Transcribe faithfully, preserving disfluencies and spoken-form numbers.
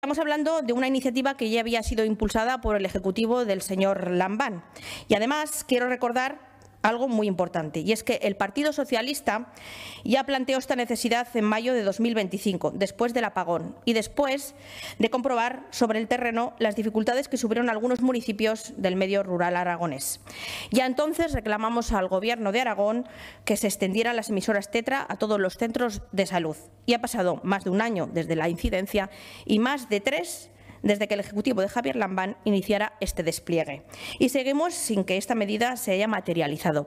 Estamos hablando de una iniciativa que ya había sido impulsada por el Ejecutivo del señor Lambán. Y además quiero recordar algo muy importante, y es que el Partido Socialista ya planteó esta necesidad en mayo de dos mil veinticinco, después del apagón, y después de comprobar sobre el terreno las dificultades que sufrieron algunos municipios del medio rural aragonés. Ya entonces reclamamos al Gobierno de Aragón que se extendieran las emisoras Tetra a todos los centros de salud. Y ha pasado más de un año desde la incidencia y más de tres desde que el Ejecutivo de Javier Lambán iniciara este despliegue. Y seguimos sin que esta medida se haya materializado.